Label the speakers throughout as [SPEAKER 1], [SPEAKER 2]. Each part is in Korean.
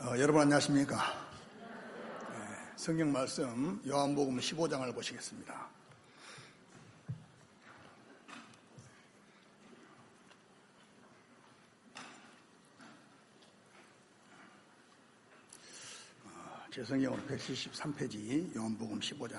[SPEAKER 1] 여러분 안녕하십니까? 성경 말씀 요한복음 15장을 보시겠습니다. 제 성경으로 173페이지 요한복음 15장.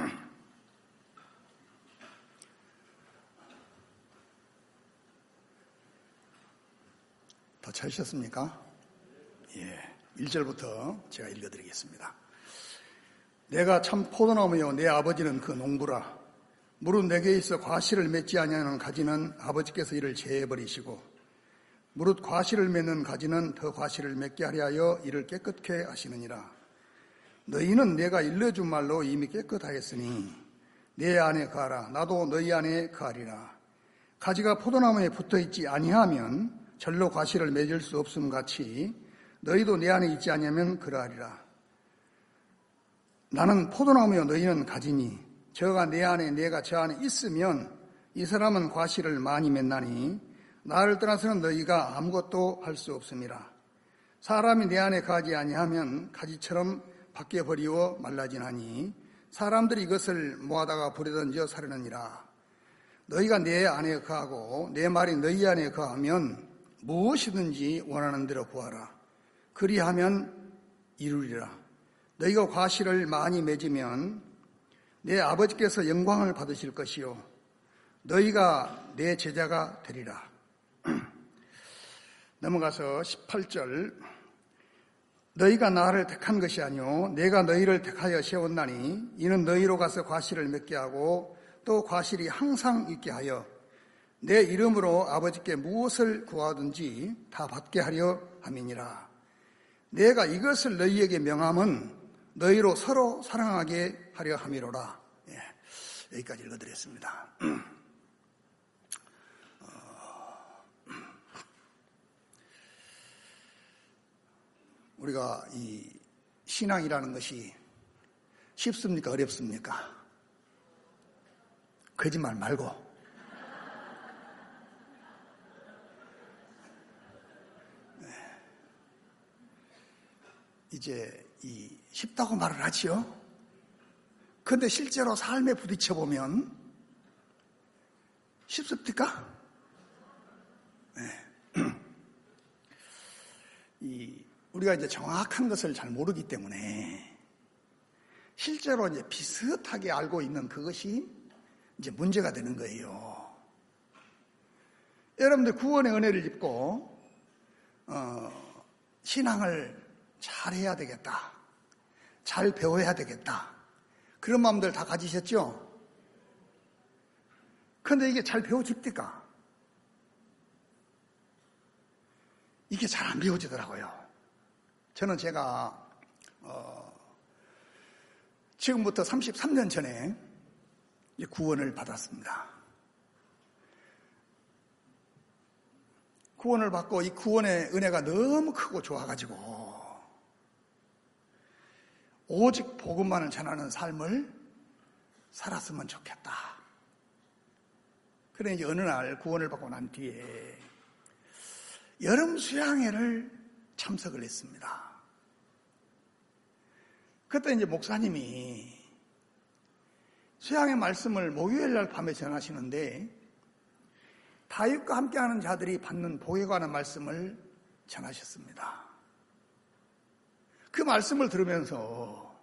[SPEAKER 1] 다 찾으셨습니까? 예, 1절부터 제가 읽어드리겠습니다. 내가 참 포도나무요 내 아버지는 그 농부라. 무릇 내게 있어 과실을 맺지 아니하는 가지는 아버지께서 이를 제해버리시고 무릇 과실을 맺는 가지는 더 과실을 맺게 하려 하여 이를 깨끗게 하시느니라. 너희는 내가 일러준 말로 이미 깨끗하였으니 내 안에 거하라. 나도 너희 안에 거하리라. 가지가 포도나무에 붙어있지 아니하면 절로 과실을 맺을 수 없음 같이 너희도 내 안에 있지 아니하면 그러하리라. 나는 포도나무요 너희는 가지니 저가 내 안에 내가 저 안에 있으면 이 사람은 과실을 많이 맺나니 나를 떠나서는 너희가 아무것도 할 수 없음이라. 사람이 내 안에 거하지 아니하면 가지처럼 밖에 버리워 말라지나니 사람들이 이것을 모아다가 불에 던져 사려느니라. 너희가 내 안에 거하고 내 말이 너희 안에 거하면 무엇이든지 원하는 대로 구하라. 그리하면 이루리라. 너희가 과실을 많이 맺으면 내 아버지께서 영광을 받으실 것이요 너희가 내 제자가 되리라. 넘어가서 18절. 너희가 나를 택한 것이 아니요 내가 너희를 택하여 세웠나니 이는 너희로 가서 과실을 맺게 하고 또 과실이 항상 있게 하여 내 이름으로 아버지께 무엇을 구하든지 다 받게 하려 함이니라. 내가 이것을 너희에게 명함은 너희로 서로 사랑하게 하려 함이로라. 예, 여기까지 읽어드렸습니다. 우리가 이 신앙이라는 것이 쉽습니까? 어렵습니까? 거짓말 말고. 이제 쉽다고 말을 하지요. 그런데 실제로 삶에 부딪혀 보면 쉽습니까? 네. 우리가 이제 정확한 것을 잘 모르기 때문에 실제로 이제 비슷하게 알고 있는 그것이 이제 문제가 되는 거예요. 여러분들 구원의 은혜를 입고 신앙을 잘 해야 되겠다. 잘 배워야 되겠다. 그런 마음들 다 가지셨죠? 그런데 이게 잘 배워집니까? 이게 잘 안 배워지더라고요. 저는 제가 지금부터 33년 전에 구원을 받았습니다. 구원을 받고 이 구원의 은혜가 너무 크고 좋아가지고 오직 복음만을 전하는 삶을 살았으면 좋겠다. 그래 이제 어느 날 구원을 받고 난 뒤에 여름 수양회를 참석을 했습니다. 그때 이제 목사님이 수양회 말씀을 목요일 날 밤에 전하시는데 다윗과 함께하는 자들이 받는 복에 관한 말씀을 전하셨습니다. 그 말씀을 들으면서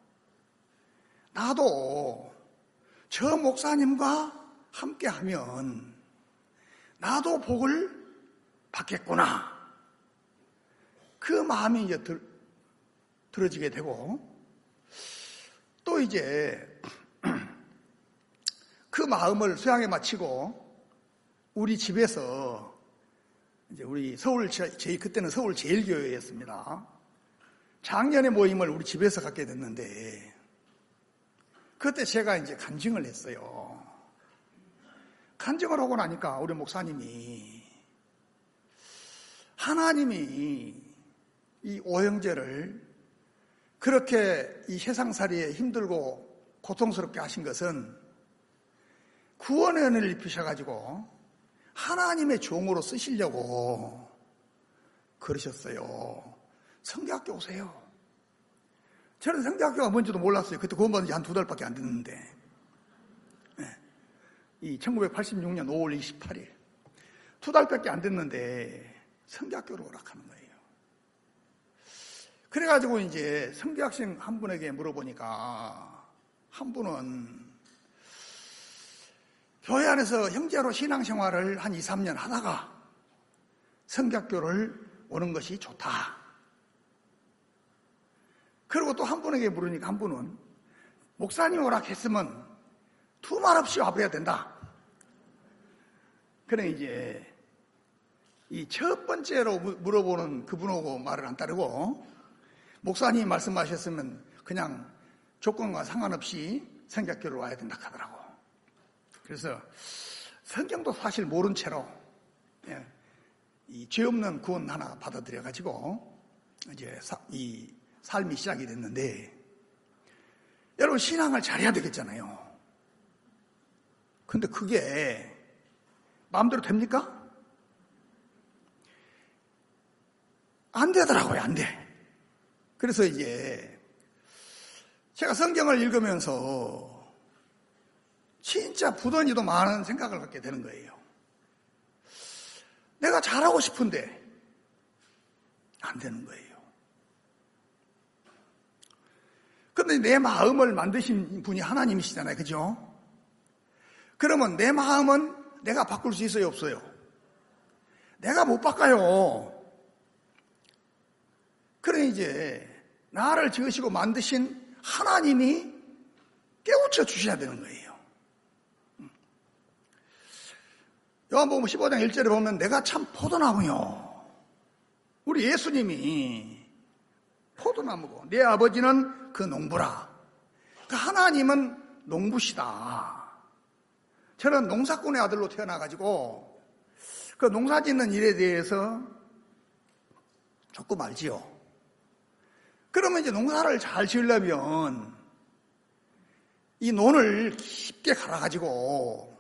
[SPEAKER 1] 나도 저 목사님과 함께하면 나도 복을 받겠구나. 그 마음이 이제 들어지게 되고 또 이제 그 마음을 수양에 마치고 우리 집에서 이제 우리 그때는 서울 제일교회였습니다. 작년에 모임을 우리 집에서 갖게 됐는데 그때 제가 이제 간증을 했어요. 간증을 하고 나니까 우리 목사님이 하나님이 이 오형제를 그렇게 이 세상살이에 힘들고 고통스럽게 하신 것은 구원의 은혜를 입히셔가지고 하나님의 종으로 쓰시려고 그러셨어요. 성대학교 오세요. 저는 성대학교가 뭔지도 몰랐어요. 그때 구원받은 지 한 2달밖에 안 됐는데. 이 1986년 5월 28일 2달밖에 안 됐는데 성대학교로 오락하는 거예요. 그래가지고 이제 성대학생 한 분에게 물어보니까 한 분은 교회 안에서 형제로 신앙생활을 한 2, 3년 하다가 성대학교를 오는 것이 좋다. 그리고 또 한 분에게 물으니까 한 분은 목사님 오락했으면 두말 없이 와버려야 된다. 그래 이제 이 첫 번째로 물어보는 그분하고 말을 안 따르고 목사님이 말씀하셨으면 그냥 조건과 상관없이 성경교를 와야 된다 하더라고. 그래서 성경도 사실 모른 채로 이 죄 없는 구원 하나 받아들여 가지고 이제 이 삶이 시작이 됐는데 여러분 신앙을 잘해야 되겠잖아요. 근데 그게 마음대로 됩니까? 안 되더라고요. 안 돼. 그래서 이제 제가 성경을 읽으면서 진짜 부던히도 많은 생각을 갖게 되는 거예요. 내가 잘하고 싶은데 안 되는 거예요. 그런데 내 마음을 만드신 분이 하나님이시잖아요. 그죠? 그러면 내 마음은 내가 바꿀 수 있어요? 없어요? 내가 못 바꿔요. 그래 이제 나를 지으시고 만드신 하나님이 깨우쳐 주셔야 되는 거예요. 요한복음 15장 1절에 보면 내가 참 포도나무요. 우리 예수님이 포도나무고 내 아버지는 그 농부라. 그 하나님은 농부시다. 저는 농사꾼의 아들로 태어나가지고 그 농사 짓는 일에 대해서 조금 알지요. 그러면 이제 농사를 잘 지으려면 이 논을 깊게 갈아가지고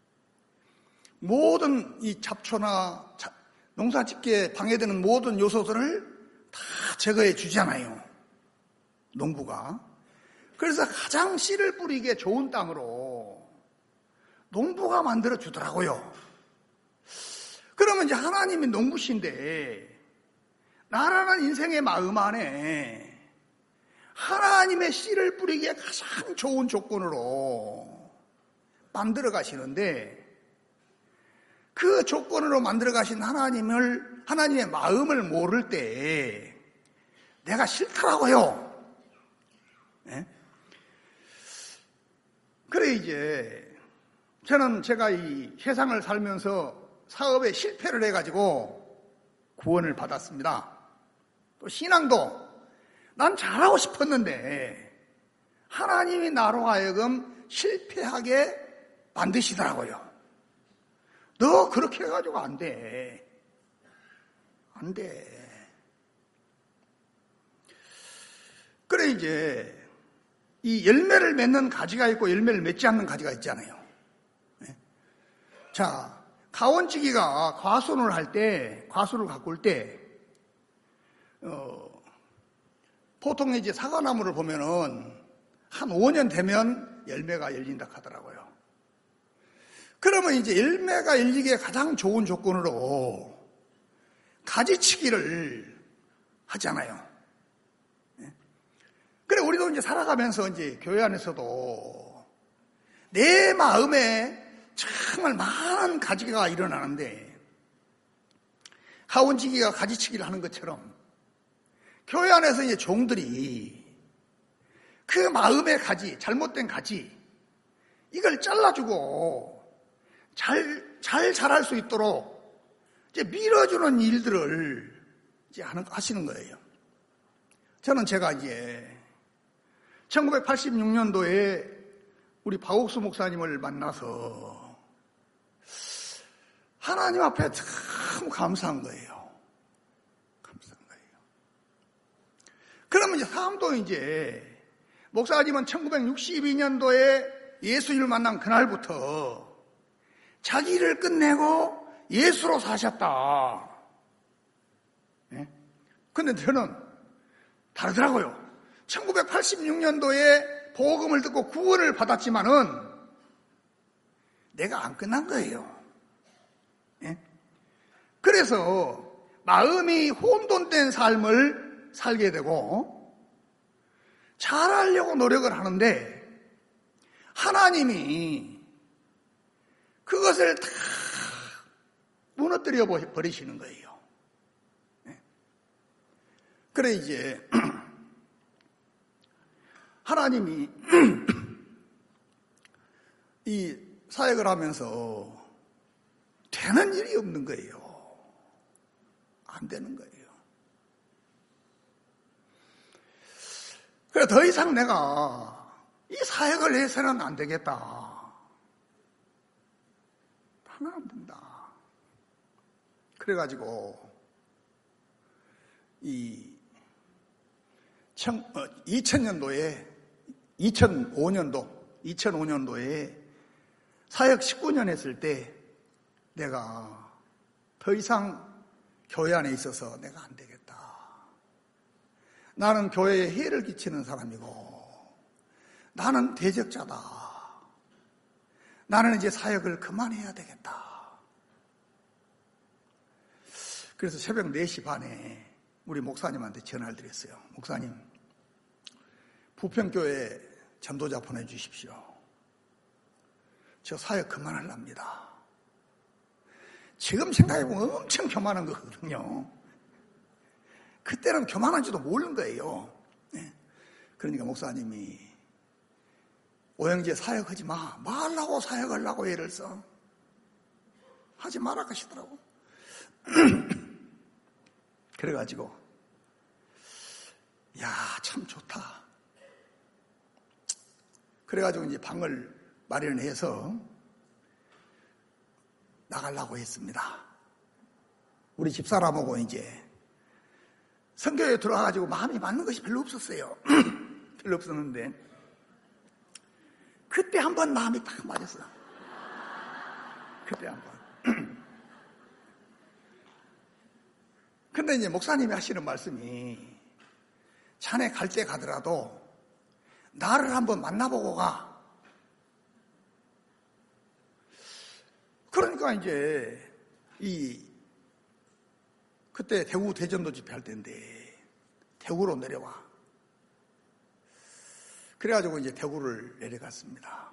[SPEAKER 1] 모든 이 잡초나 농사 짓기에 방해되는 모든 요소들을 다 제거해 주잖아요. 농부가. 그래서 가장 씨를 뿌리기에 좋은 땅으로 농부가 만들어 주더라고요. 그러면 이제 하나님이 농부신데 나라는 인생의 마음 안에 하나님의 씨를 뿌리기에 가장 좋은 조건으로 만들어 가시는데 그 조건으로 만들어 가신 하나님의 마음을 모를 때 내가 싫더라고요. 네? 그래 이제 제가 이 세상을 살면서 사업에 실패를 해가지고 구원을 받았습니다. 또 신앙도 난 잘하고 싶었는데 하나님이 나로 하여금 실패하게 만드시더라고요. 너 그렇게 해가지고 안 돼. 안 돼. 그래 이제 이 열매를 맺는 가지가 있고 열매를 맺지 않는 가지가 있잖아요. 자, 가원지기가 과수를 갖고 올 때 보통 이제 사과나무를 보면은 한 5년 되면 열매가 열린다 하더라고요. 그러면 이제 열매가 열리기에 가장 좋은 조건으로 가지치기를 하잖아요. 그래, 우리도 이제 살아가면서 이제 교회 안에서도 내 마음에 정말 많은 가지가 일어나는데 가원지기가 가지치기를 하는 것처럼 교회 안에서 이제 종들이 그 마음의 가지, 잘못된 가지, 이걸 잘라주고 잘 자랄 수 있도록 이제 밀어주는 일들을 이제 하시는 거예요. 제가 이제 1986년도에 우리 박옥수 목사님을 만나서 하나님 앞에 참 감사한 거예요. 그러면 이제 사람도 이제 목사님은 1962년도에 예수님을 만난 그날부터 자기를 끝내고 예수로 사셨다. 근데 저는 다르더라고요. 1986년도에 복음을 듣고 구원을 받았지만은 내가 안 끝난 거예요. 예? 그래서 마음이 혼돈된 삶을 살게 되고 잘하려고 노력을 하는데 하나님이 그것을 다 무너뜨려 버리시는 거예요. 예? 그래 이제 하나님이 이 사역을 하면서 되는 일이 없는 거예요. 안 되는 거예요. 그래 더 이상 내가 이 사역을 해서는 안 되겠다. 하나 안 된다. 그래가지고 이 2005년도에 사역 19년 했을 때 내가 더 이상 교회 안에 있어서 내가 안 되겠다. 나는 교회에 해를 끼치는 사람이고 나는 대적자다. 나는 이제 사역을 그만해야 되겠다. 그래서 새벽 4시 반에 우리 목사님한테 전화를 드렸어요. 목사님, 부평교회 전도자 보내주십시오. 저 사역 그만하랍니다. 지금 생각해보면 엄청 교만한 거거든요. 그때는 교만한지도 모르는 거예요. 그러니까 목사님이 오영재 사역하지 마. 말라고 사역하려고 애를 써. 하지 마라 하시더라고. 그래가지고 야, 참 좋다. 그래가지고 이제 방을 마련해서 나가려고 했습니다. 우리 집사람하고 이제 선교에 들어와가지고 마음이 맞는 것이 별로 없었어요. 별로 없었는데 그때 한번 마음이 딱 맞았어. 그때 한번. 근데 이제 목사님이 하시는 말씀이 자네 갈 때 가더라도 나를 한번 만나보고 가. 그러니까 이제 그때 대구 대전도 집회할 때인데 대구로 내려와. 그래가지고 이제 대구를 내려갔습니다.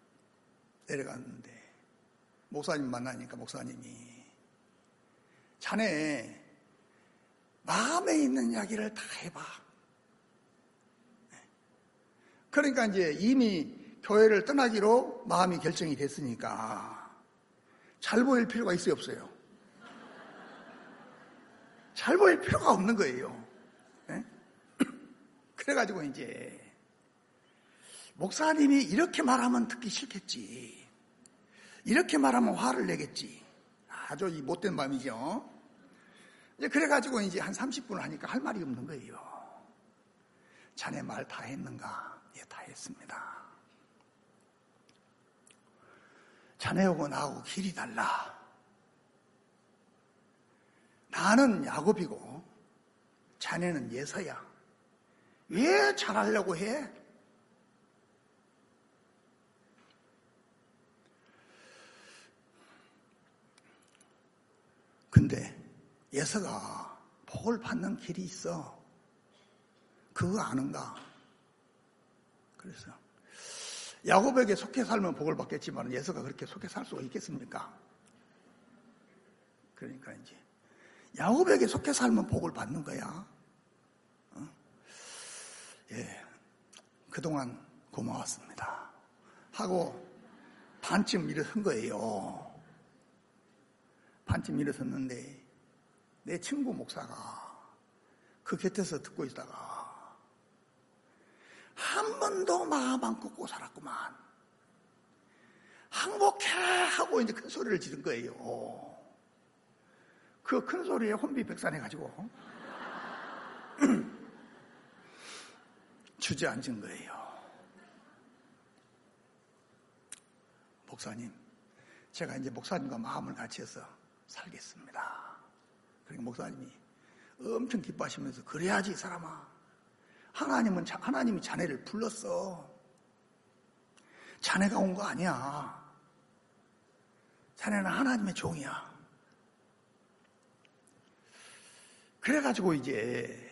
[SPEAKER 1] 내려갔는데 목사님 만나니까 목사님이 자네 마음에 있는 이야기를 다 해봐. 그러니까 이제 이미 교회를 떠나기로 마음이 결정이 됐으니까 잘 보일 필요가 있어요, 없어요? 잘 보일 필요가 없는 거예요. 네? 그래가지고 이제 목사님이 이렇게 말하면 듣기 싫겠지. 이렇게 말하면 화를 내겠지. 아주 이 못된 마음이죠. 이제 그래가지고 이제 한 30분을 하니까 할 말이 없는 거예요. 자네 말 다 했는가? 예, 다 했습니다. 자네하고 나하고 길이 달라. 나는 야곱이고 자네는 예서야. 왜 잘하려고 해? 근데 예서가 복을 받는 길이 있어. 그거 아는가? 그래서 야곱에게 속해 살면 복을 받겠지만 예서가 그렇게 속해 살 수가 있겠습니까? 그러니까 이제 야곱에게 속해 살면 복을 받는 거야. 예, 그동안 고마웠습니다. 하고 반쯤 일어선 거예요. 반쯤 일어섰는데 내 친구 목사가 그 곁에서 듣고 있다가 한 번도 마음 안 꺾고 살았구만. 항복해 하고 이제 큰 소리를 지른 거예요. 그 큰 소리에 혼비백산해가지고 주저앉은 거예요. 목사님, 제가 이제 목사님과 마음을 같이 해서 살겠습니다. 그러니까 목사님이 엄청 기뻐하시면서 그래야지 이 사람아. 하나님이 자네를 불렀어. 자네가 온 거 아니야. 자네는 하나님의 종이야. 그래가지고 이제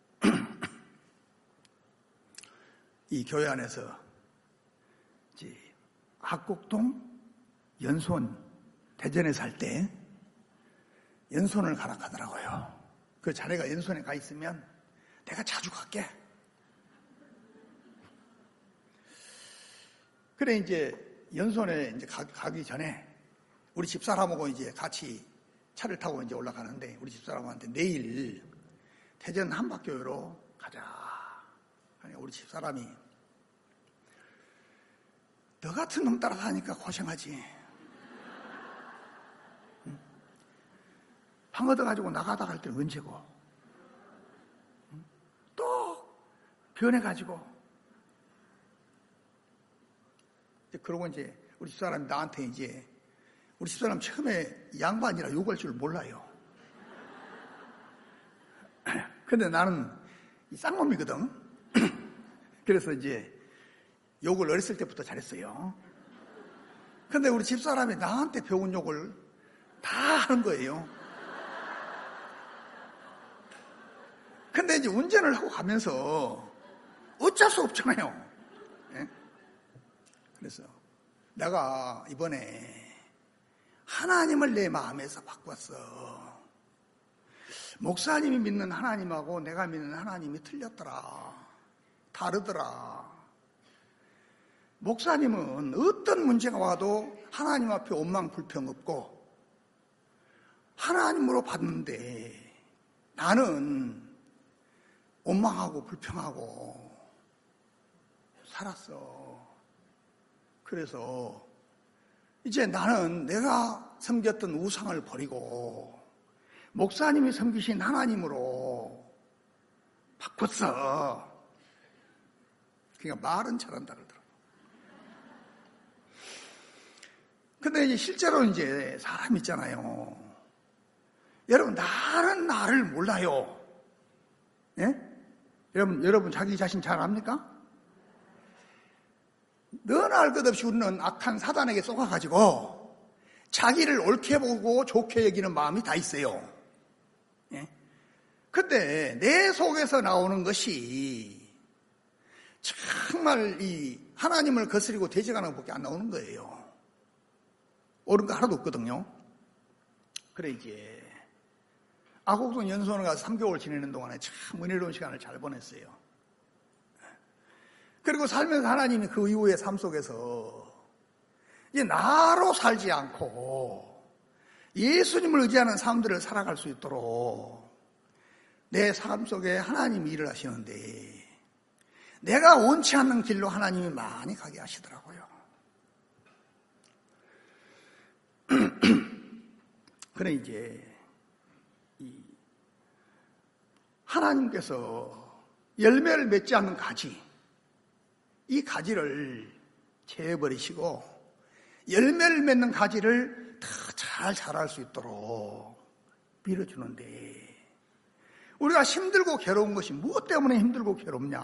[SPEAKER 1] 이 교회 안에서 이제 학곡동 연수원 대전에 살 때 연수원을 가라 하더라고요. 그 자네가 연수원에 가 있으면 내가 자주 갈게. 그래 이제 연수원에 이제 가기 전에 우리 집사람하고 이제 같이 차를 타고 이제 올라가는데 우리 집사람한테 내일 대전 한박교회로 가자. 아니 우리 집사람이 너 같은 놈 따라다니까 고생하지. 응? 방 얻어가지고 나가다 갈 때는 언제고. 응? 또 변해가지고. 그러고 이제 우리 집사람이 나한테 이제 우리 집사람 처음에 양반이라 욕할 줄 몰라요. 근데 나는 쌍놈이거든. 그래서 이제 욕을 어렸을 때부터 잘했어요. 근데 우리 집사람이 나한테 배운 욕을 다 하는 거예요. 근데 이제 운전을 하고 가면서 어쩔 수 없잖아요. 네? 그래서 내가 이번에 하나님을 내 마음에서 바꿨어. 목사님이 믿는 하나님하고 내가 믿는 하나님이 틀렸더라. 다르더라. 목사님은 어떤 문제가 와도 하나님 앞에 원망 불평 없고 하나님으로 받는데 나는 원망하고 불평하고 살았어. 그래서 이제 나는 내가 섬겼던 우상을 버리고 목사님이 섬기신 하나님으로 바꿨어. 그러니까 말은 잘한다 그러더라고. 근데 이제 실제로 이제 사람 있잖아요. 여러분, 나를 몰라요. 예? 여러분 자기 자신 잘 압니까? 너나 알 것 없이 우리는 악한 사단에게 쏘가가지고 자기를 옳게 보고 좋게 여기는 마음이 다 있어요. 예? 근데 내 속에서 나오는 것이 정말 이 하나님을 거스리고 대적하는 것밖에 안 나오는 거예요. 옳은 거 하나도 없거든요. 그래 이제 아곡동 연수원에 가서 3개월 지내는 동안에 참 은혜로운 시간을 잘 보냈어요. 그리고 살면서 하나님이 그 이후의 삶 속에서 이제 나로 살지 않고 예수님을 의지하는 삶들을 살아갈 수 있도록 내 삶 속에 하나님이 일을 하시는데 내가 원치 않는 길로 하나님이 많이 가게 하시더라고요. 그래 이제 하나님께서 열매를 맺지 않는 가지, 이 가지를 제어버리시고 열매를 맺는 가지를 더 잘 자랄 수 있도록 밀어주는데 우리가 힘들고 괴로운 것이 무엇 때문에 힘들고 괴롭냐?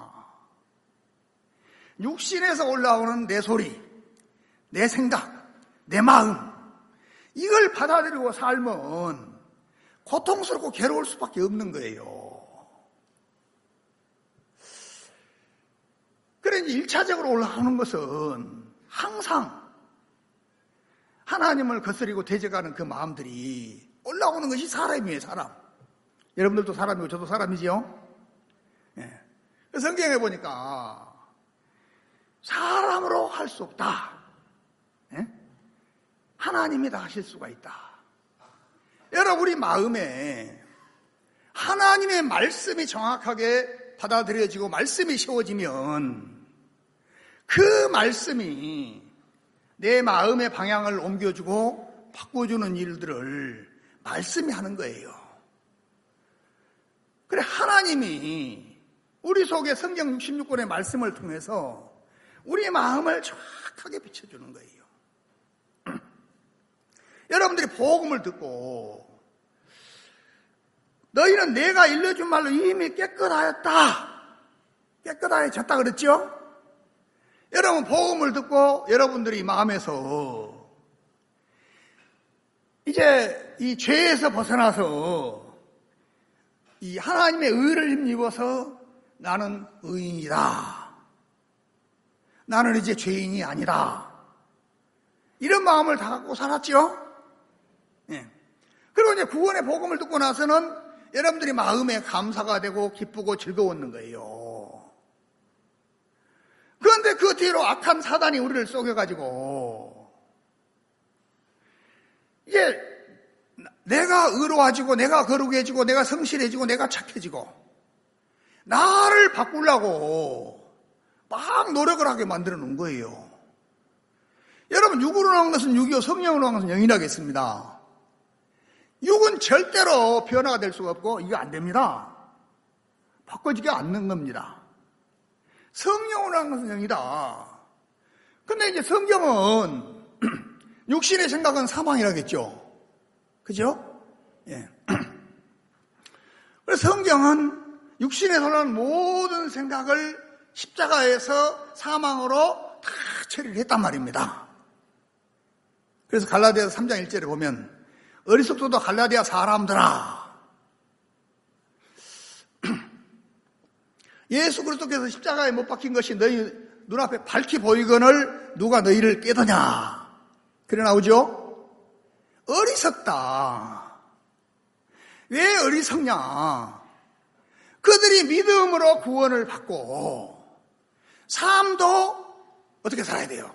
[SPEAKER 1] 육신에서 올라오는 내 소리, 내 생각, 내 마음, 이걸 받아들이고 살면 고통스럽고 괴로울 수밖에 없는 거예요. 그래 이제 1차적으로 올라오는 것은 항상 하나님을 거스리고 대적하는 그 마음들이 올라오는 것이 사람이에요, 사람. 여러분들도 사람이고 저도 사람이지요? 예. 성경에 보니까 사람으로 할 수 없다. 예? 하나님이 다 하실 수가 있다. 여러분 우리 마음에 하나님의 말씀이 정확하게 받아들여지고 말씀이 세워지면 그 말씀이 내 마음의 방향을 옮겨주고 바꿔주는 일들을 말씀이 하는 거예요. 그래 하나님이 우리 속에 성경 66권의 말씀을 통해서 우리 마음을 정확하게 비춰주는 거예요. 여러분들이 복음을 듣고 너희는 내가 일러준 말로 이미 깨끗하였다 깨끗해졌다 그랬죠? 여러분, 복음을 듣고 여러분들이 마음에서 이제 이 죄에서 벗어나서 이 하나님의 의를 힘입어서 나는 의인이다. 나는 이제 죄인이 아니다. 이런 마음을 다 갖고 살았죠? 예. 그리고 이제 구원의 복음을 듣고 나서는 여러분들이 마음에 감사가 되고 기쁘고 즐거웠는 거예요. 그런데 그 뒤로 악한 사단이 우리를 속여가지고 이제 내가 의로워지고 내가 거룩해지고 내가 성실해지고 내가 착해지고 나를 바꾸려고 막 노력을 하게 만들어 놓은 거예요. 여러분, 육으로 나온 것은 육이요 성령으로 나온 것은 영이라겠습니다. 육은 절대로 변화가 될 수가 없고 이거 안 됩니다. 바꿔지게 않는 겁니다. 성령으로 나온 것은 영이다. 근데 이제 성경은 육신의 생각은 사망이라겠죠. 그죠? 예. 그래서 성경은 육신에서 나는 모든 생각을 십자가에서 사망으로 다 처리를 했단 말입니다. 그래서 갈라디아서 3장 1절에 보면 어리석도도 갈라디아 사람들아, 예수 그리스도께서 십자가에 못 박힌 것이 너희 눈앞에 밝히 보이거늘 누가 너희를 깨더냐, 그래 나오죠? 어리석다. 왜 어리석냐? 그들이 믿음으로 구원을 받고 삶도 어떻게 살아야 돼요?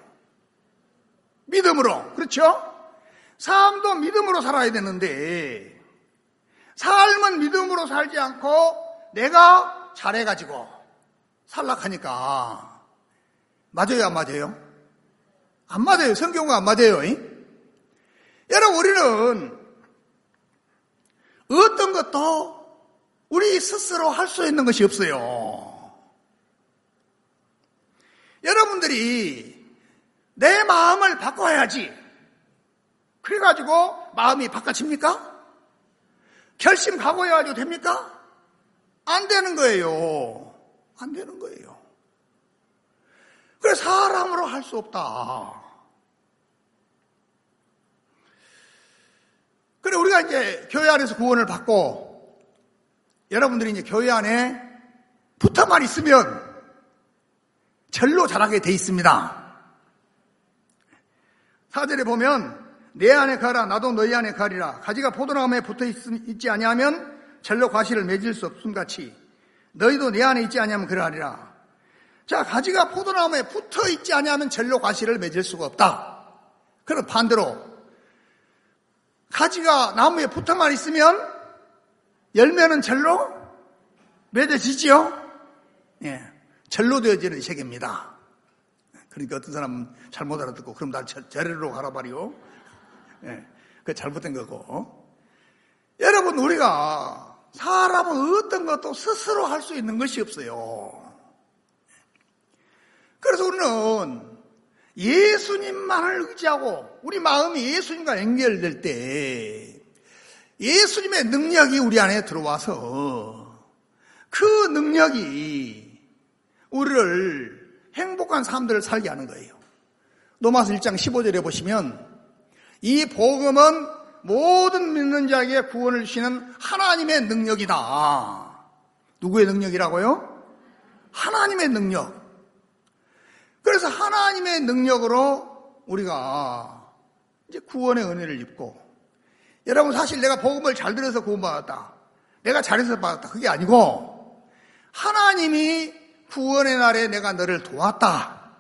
[SPEAKER 1] 믿음으로. 그렇죠? 삶도 믿음으로 살아야 되는데 삶은 믿음으로 살지 않고 내가 잘해가지고 살락하니까 맞아요, 안 맞아요? 안 맞아요. 성경과 안 맞아요. 여러분, 우리는 어떤 것도 우리 스스로 할 수 있는 것이 없어요. 여러분들이 내 마음을 바꿔야지. 그래가지고 마음이 바꿔집니까? 결심 각오해가지고 됩니까? 안 되는 거예요. 안 되는 거예요. 그래서 사람으로 할 수 없다. 그래, 우리가 이제 교회 안에서 구원을 받고 여러분들이 이제 교회 안에 붙어만 있으면 절로 자라게 돼 있습니다. 4절에 보면 내 안에 가라 나도 너희 안에 가리라. 가지가 포도나무에 붙어 있지 아니하면 절로 과실을 맺을 수 없음 같이 너희도 내 안에 있지 아니하면 그러하리라. 자, 가지가 포도나무에 붙어 있지 아니하면 절로 과실을 맺을 수가 없다. 그럼 반대로 가지가 나무에 붙어만 있으면 열매는 절로 맺어지지요? 예, 절로 되어지는 세계입니다. 그러니까 어떤 사람은 잘못 알아듣고 그럼 나 절로 가라 말이요. 예, 그게 잘못된 거고. 여러분, 우리가 사람은 어떤 것도 스스로 할 수 있는 것이 없어요. 그래서 우리는 예수님만을 의지하고 우리 마음이 예수님과 연결될 때 예수님의 능력이 우리 안에 들어와서 그 능력이 우리를 행복한 삶들을 살게 하는 거예요. 로마서 1장 15절에 보시면 이 복음은 모든 믿는 자에게 구원을 주시는 하나님의 능력이다. 누구의 능력이라고요? 하나님의 능력. 그래서 하나님의 능력으로 우리가 이제 구원의 은혜를 입고, 여러분, 사실 내가 복음을 잘 들어서 구원받았다, 내가 잘해서 받았다, 그게 아니고 하나님이 구원의 날에 내가 너를 도왔다.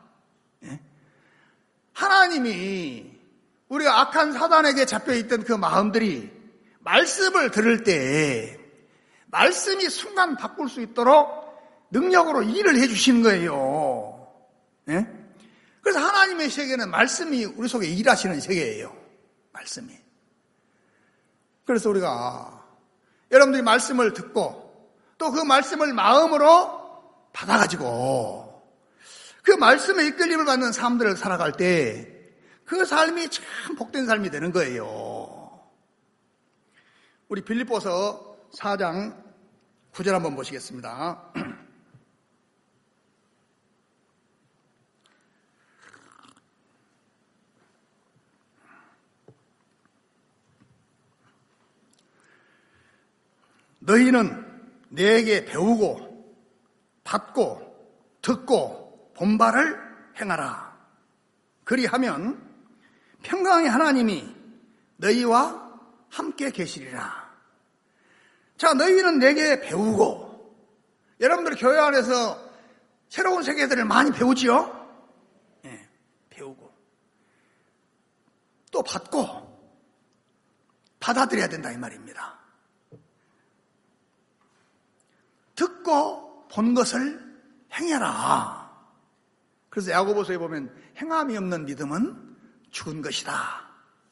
[SPEAKER 1] 하나님이 우리가 악한 사단에게 잡혀있던 그 마음들이 말씀을 들을 때 말씀이 순간 바꿀 수 있도록 능력으로 일을 해주시는 거예요. 그래서 하나님의 세계는 말씀이 우리 속에 일하시는 세계예요. 말씀이. 그래서 우리가 여러분들이 말씀을 듣고 또 그 말씀을 마음으로 받아가지고 그 말씀의 이끌림을 받는 삶들을 살아갈 때 그 삶이 참 복된 삶이 되는 거예요. 우리 빌립보서 4장 9절 한번 보시겠습니다. 너희는 내게 배우고 받고 듣고 본바를 행하라. 그리하면 평강의 하나님이 너희와 함께 계시리라. 자, 너희는 내게 배우고, 여러분들 교회 안에서 새로운 세계들을 많이 배우지요? 네, 배우고 또 받고 받아들여야 된다 이 말입니다. 듣고 본 것을 행해라. 그래서 야고보서에 보면 행함이 없는 믿음은 죽은 것이다.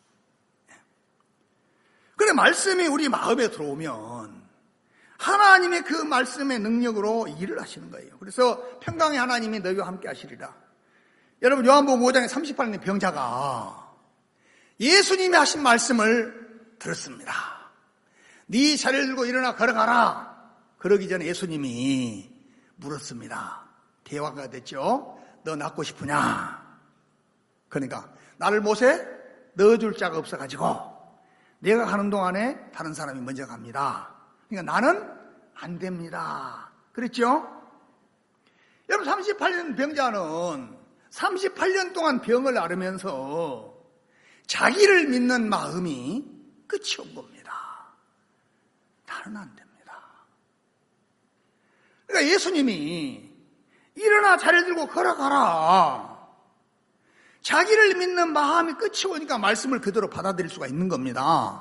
[SPEAKER 1] 그래, 말씀이 우리 마음에 들어오면 하나님의 그 말씀의 능력으로 일을 하시는 거예요. 그래서 평강의 하나님이 너희와 함께 하시리라. 여러분, 요한복음 5장에 38년 병자가 예수님이 하신 말씀을 들었습니다. 네 자리를 들고 일어나 걸어가라. 그러기 전에 예수님이 물었습니다. 대화가 됐죠. 너 낫고 싶으냐? 그러니까 나를 못에 넣어줄 자가 없어가지고 내가 가는 동안에 다른 사람이 먼저 갑니다. 그러니까 나는 안 됩니다. 그랬죠? 여러분, 38년 병자는 38년 동안 병을 앓으면서 자기를 믿는 마음이 끝이 온 겁니다. 나는 안 됩니다. 그러니까 예수님이 일어나 자리를 들고 걸어가라. 자기를 믿는 마음이 끝이 오니까 말씀을 그대로 받아들일 수가 있는 겁니다.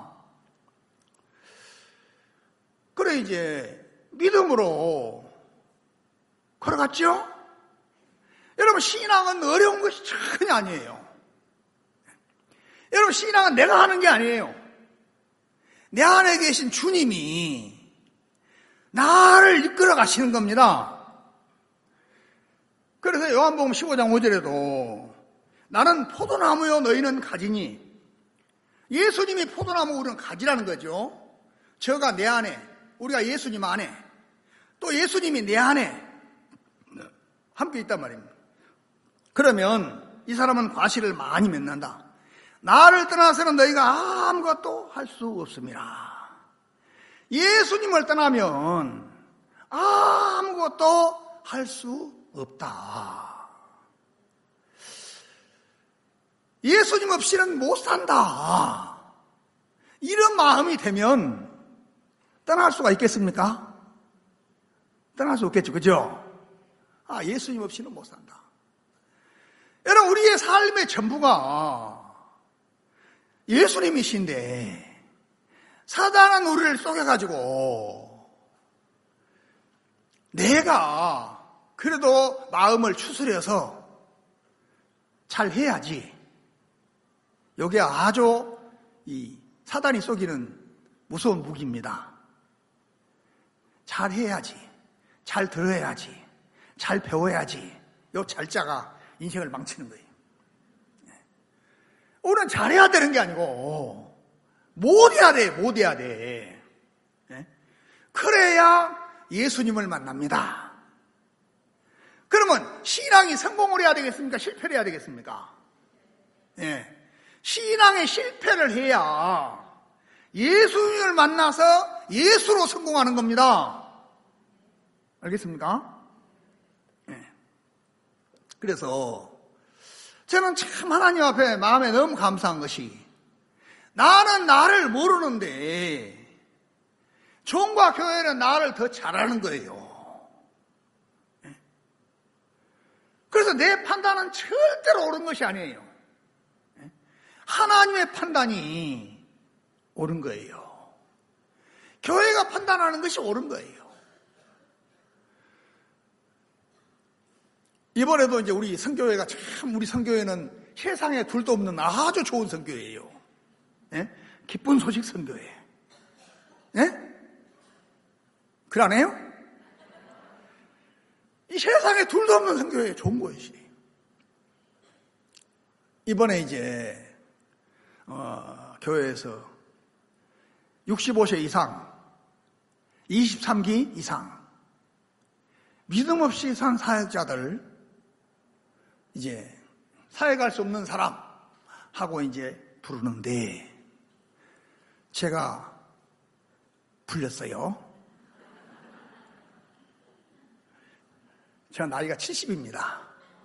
[SPEAKER 1] 그래, 이제 믿음으로 걸어갔죠? 여러분, 신앙은 어려운 것이 전혀 아니에요. 여러분, 신앙은 내가 하는 게 아니에요. 내 안에 계신 주님이 나를 이끌어 가시는 겁니다. 그래서 요한복음 15장 5절에도 나는 포도나무요 너희는 가지니, 예수님이 포도나무, 우리는 가지라는 거죠. 저가 내 안에, 우리가 예수님 안에, 또 예수님이 내 안에 함께 있단 말입니다. 그러면 이 사람은 과실을 많이 맺는다. 나를 떠나서는 너희가 아무것도 할 수 없습니다. 예수님을 떠나면 아무것도 할 수 없다. 예수님 없이는 못 산다. 이런 마음이 되면 떠날 수가 있겠습니까? 떠날 수 없겠죠. 그죠? 예수님 없이는 못 산다. 여러분, 우리의 삶의 전부가 예수님이신데 사단은 우리를 속여가지고 내가 그래도 마음을 추스려서 잘 해야지. 이게 아주 이 사단이 속이는 무서운 무기입니다. 잘 해야지, 잘 들어야지, 잘 배워야지. 이 잘자가 인생을 망치는 거예요. 우리는 잘해야 되는 게 아니고 못해야 돼, 못해야 돼. 그래야 예수님을 만납니다. 그러면 신앙이 성공을 해야 되겠습니까? 실패를 해야 되겠습니까? 신앙의 실패를 해야 예수님을 만나서 예수로 성공하는 겁니다. 알겠습니까? 그래서 저는 참 하나님 앞에 마음에 너무 감사한 것이, 나는 나를 모르는데 종과 교회는 나를 더 잘하는 거예요. 그래서 내 판단은 절대로 옳은 것이 아니에요. 하나님의 판단이 옳은 거예요. 교회가 판단하는 것이 옳은 거예요. 이번에도 이제 우리 선교회가 참, 우리 선교회는 세상에 둘도 없는 아주 좋은 선교회예요. 기쁜 소식 선교회. 그러네요? 이 세상에 둘도 없는 선교회 좋은 것이. 이번에 이제 교회에서 65세 이상, 23기 이상 믿음 없이 산 사역자들, 이제 사회 갈 수 없는 사람 하고 이제 부르는데 제가 불렸어요. 제가 나이가 70입니다.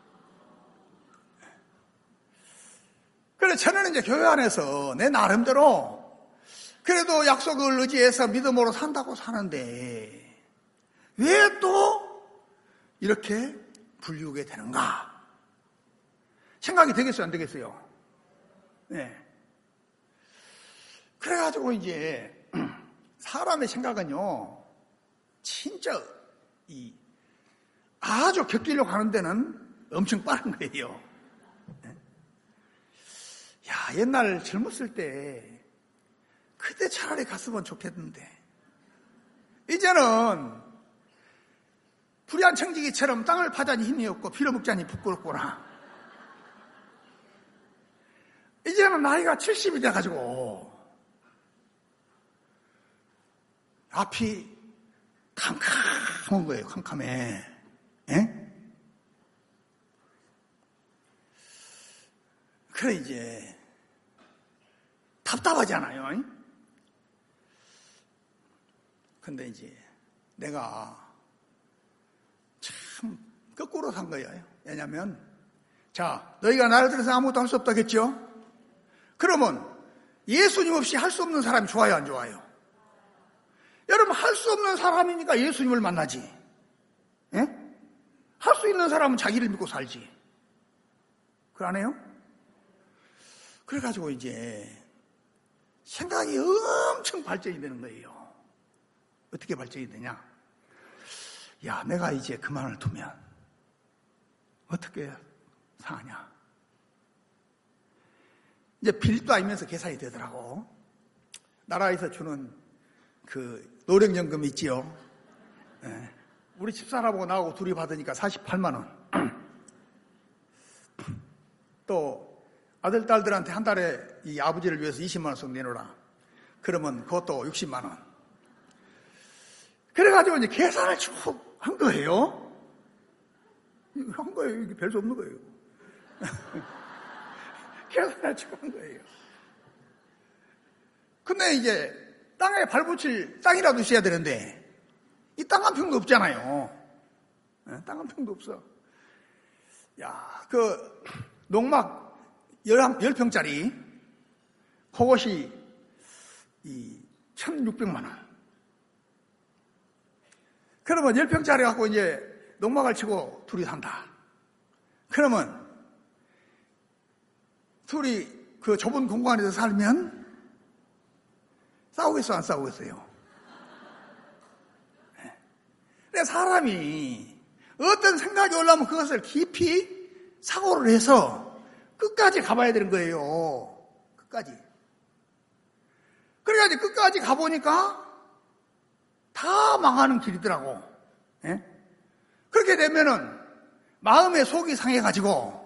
[SPEAKER 1] 그래서 저는 이제 교회 안에서 내 나름대로 그래도 약속을 의지해서 믿음으로 산다고 사는데 왜 또 이렇게 불리우게 되는가? 생각이 되겠어요, 안 되겠어요? 네. 그래가지고 이제 사람의 생각은요, 진짜 아주 격기려고 하는 데는 엄청 빠른 거예요. 야, 옛날 젊었을 때 그때 차라리 갔으면 좋겠는데 이제는 불의한 청지기처럼 땅을 파자니 힘이 없고 피를 먹자니 부끄럽구나. 이제는 나이가 70이 돼가지고 앞이 캄캄한 거예요. 캄캄해. 예? 그래 이제 답답하잖아요. 근데 이제 내가 참 거꾸로 산 거예요. 왜냐하면 자, 너희가 나를 들어서 아무것도 할 수 없다겠죠? 그러면 예수님 없이 할 수 없는 사람이 좋아요, 안 좋아요? 여러분, 할 수 없는 사람이니까 예수님을 만나지. 예? 할 수 있는 사람은 자기를 믿고 살지. 그러네요? 그래가지고 이제 생각이 엄청 발전이 되는 거예요. 어떻게 발전이 되냐? 야, 내가 이제 그만을 두면 어떻게 사냐? 이제 빌립도 아니면서 계산이 되더라고. 나라에서 주는 그 노령연금 있지요. 네. 우리 집사람하고 나하고 둘이 받으니까 48만 원. 또 아들, 딸들한테 한 달에 이 아버지를 위해서 20만 원씩 내놓으라. 그러면 그것도 60만 원. 그래가지고 이제 계산을 쭉 한 거예요. 한 거예요. 이게 별 수 없는 거예요. 계산을 쭉 한 거예요. 근데 이제 땅에 발붙일 땅이라도 있어야 되는데 이 땅 한 평도 없잖아요. 땅 한 평도 없어. 야, 그 농막 10평짜리 그것이 이 1,600만 원. 그러면 10평짜리 갖고 이제 농막을 치고 둘이 산다. 그러면 둘이 그 좁은 공간에서 살면 싸우겠어, 안 싸우겠어요? 근데 사람이 어떤 생각이 올라오면 그것을 깊이 사고를 해서 끝까지 가봐야 되는 거예요. 끝까지. 그래가지고 끝까지 가보니까 다 망하는 길이더라고. 예? 그렇게 되면은 마음의 속이 상해가지고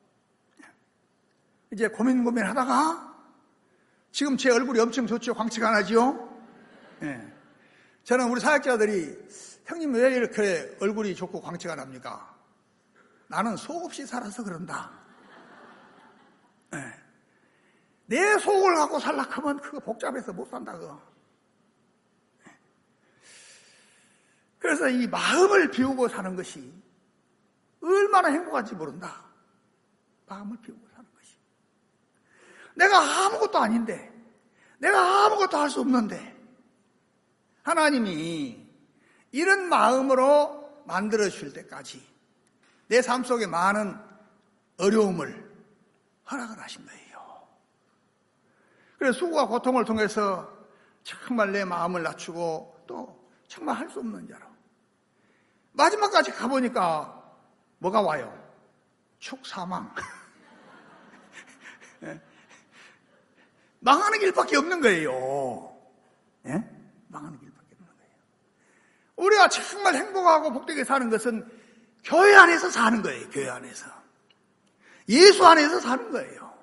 [SPEAKER 1] 이제 고민하다가 지금 제 얼굴이 엄청 좋죠? 광채가 나지요? 예. 저는 우리 사역자들이 형님 왜 이렇게 얼굴이 좋고 광채가 납니까? 나는 속 없이 살아서 그런다. 예. 내 속을 갖고 살락하면 그거 복잡해서 못 산다 그거. 그래서 이 마음을 비우고 사는 것이 얼마나 행복한지 모른다. 마음을 비우고 사는 것이. 내가 아무것도 아닌데, 내가 아무것도 할 수 없는데 하나님이 이런 마음으로 만들어 주실 때까지 내 삶 속에 많은 어려움을 허락을 하신 거예요. 그래서 수고와 고통을 통해서 정말 내 마음을 낮추고 또 정말 할 수 없는 자로 마지막까지 가보니까 뭐가 와요? 축사망. 망하는 길밖에 없는 거예요. 예? 망하는 길밖에 없는 거예요. 우리가 정말 행복하고 복되게 사는 것은 교회 안에서 사는 거예요. 교회 안에서. 예수 안에서 사는 거예요.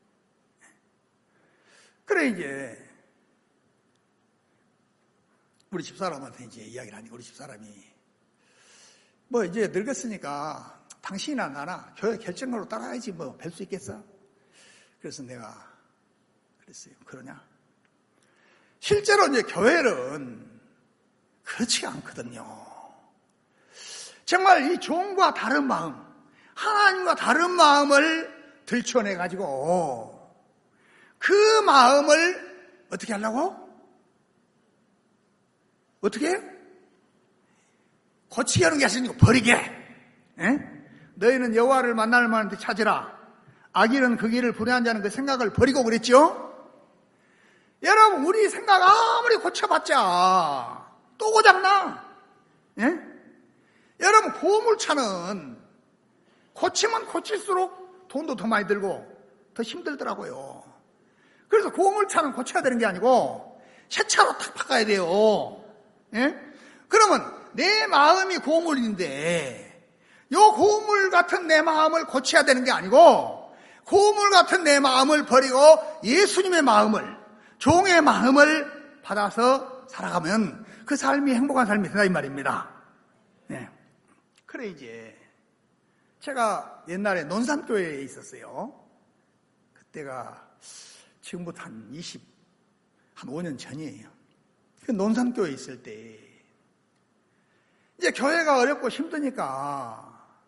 [SPEAKER 1] 그래 이제 우리 집사람한테 이제 이야기를 하니까 우리 집사람이 뭐 이제 늙었으니까 당신이나 나나 교회 결정으로 따라야지 뭐 뵐 수 있겠어? 그래서 내가 그랬어요. 그러냐? 실제로 이제 교회는 그렇지가 않거든요. 정말 이 종과 다른 마음, 하나님과 다른 마음을 들춰내가지고 그 마음을 어떻게 하려고? 어떻게? 고치게 하는 게 아니고 버리게. 너희는 여호와를 만날 만한 데 찾으라. 악인은 그 길을 불행한 자는 그 생각을 버리고 그랬죠? 여러분, 우리 생각 아무리 고쳐봤자 또 고장나. 여러분, 고물차는 고치면 고칠수록 돈도 더 많이 들고 더 힘들더라고요. 그래서 고물차는 고쳐야 되는 게 아니고 새 차로 탁 바꿔야 돼요. 그러면 내 마음이 고물인데 요 고물 같은 내 마음을 고쳐야 되는 게 아니고 고물 같은 내 마음을 버리고 예수님의 마음을, 종의 마음을 받아서 살아가면 그 삶이 행복한 삶이 된다 이 말입니다. 그래 이제 제가 옛날에 논산교회에 있었어요. 그때가 지금부터 한 5년 전이에요. 그 논산교회에 있을 때 이제 교회가 어렵고 힘드니까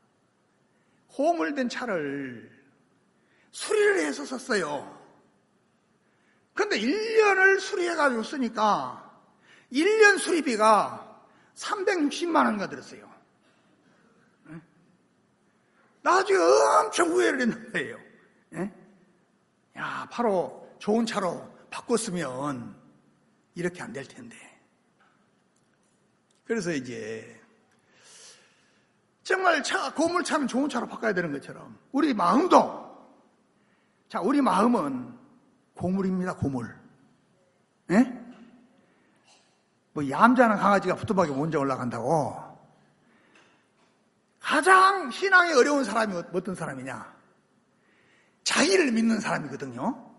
[SPEAKER 1] 호물된 차를 수리를 해서 썼어요. 근데 1년을 수리해가지고 쓰니까 1년 수리비가 360만 원가 들었어요. 나중에 엄청 후회를 했는 거예요. 야, 바로 좋은 차로 바꿨으면 이렇게 안 될 텐데. 그래서 이제 정말 고물차는 좋은 차로 바꿔야 되는 것처럼 우리 마음도, 우리 마음은 고물입니다. 고물. 뭐 얌전한 강아지가 부뚜막에 먼저 올라간다고. 가장 신앙이 어려운 사람이 어떤 사람이냐? 자기를 믿는 사람이거든요.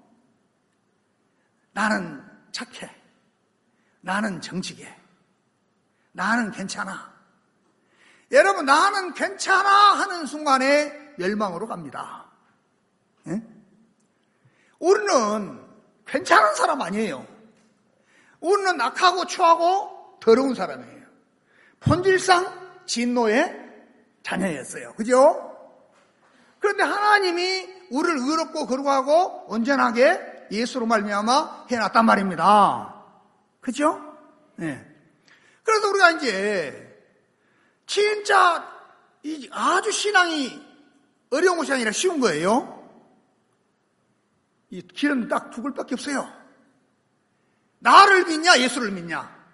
[SPEAKER 1] 나는 착해. 나는 정직해. 나는 괜찮아. 여러분, 나는 괜찮아 하는 순간에 멸망으로 갑니다. 우리는 괜찮은 사람 아니에요. 우리는 악하고 추하고 더러운 사람이에요. 본질상 진노의 자녀였어요. 그죠? 그런데 하나님이 우리를 의롭고 거룩하고 온전하게 예수로 말미암아 해놨단 말입니다. 그죠? 그래서 우리가 이제 진짜 아주 신앙이 어려운 것이 아니라 쉬운 거예요. 이 길은 딱 두 글밖에 없어요. 나를 믿냐, 예수를 믿냐.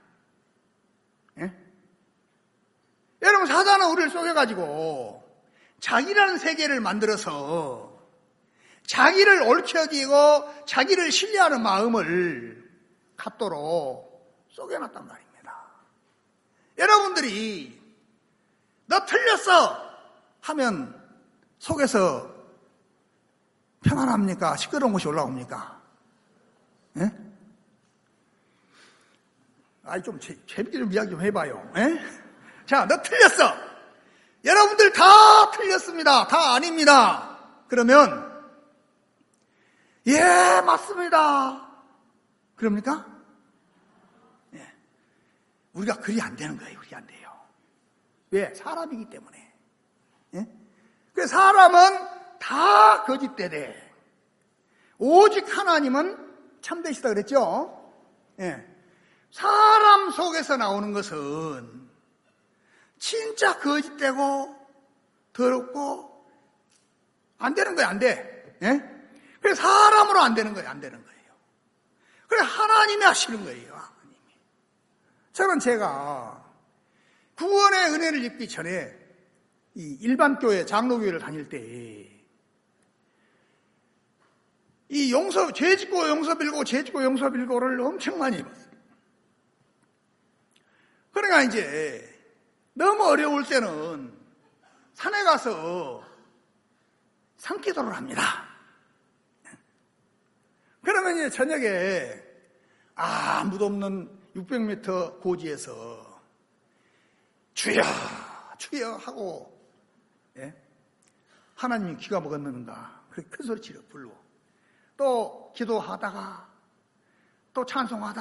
[SPEAKER 1] 여러분, 사단은 우리를 속여가지고 자기라는 세계를 만들어서 자기를 옳게 여기고 자기를 신뢰하는 마음을 갖도록 속여놨단 말입니다. 여러분들이 너 틀렸어 하면 속에서 평안합니까? 시끄러운 것이 올라옵니까? 좀 재밌게 좀 이야기 좀 해봐요. 자, 너 틀렸어. 여러분들 다 틀렸습니다. 다 아닙니다. 그러면 예, 맞습니다. 그럽니까? 우리가 그리 안 되는 거예요. 우리 안 돼요. 왜? 사람이기 때문에. 그래서 사람은 다 거짓되되 오직 하나님은 참되시다 그랬죠? 사람 속에서 나오는 것은 진짜 거짓되고 더럽고 안 되는 거예요. 안 돼. 그래서 사람으로 안 되는 거예요. 안 되는 거예요. 그래 하나님이 하시는 거예요. 하나님이. 저는 제가 구원의 은혜를 입기 전에 이 일반 교회 장로교회를 다닐 때 이 죄 짓고 용서 빌고 죄 짓고 용서 빌고를 엄청 많이 해봤어요. 그러니까 이제 너무 어려울 때는 산에 가서 산기도를 합니다. 그러면 이제 저녁에 아무도 없는 600m 고지에서 주여 주여 하고 하나님이 귀가 먹었는가 그렇게 큰 소리 치러 부르고 또 기도하다가 또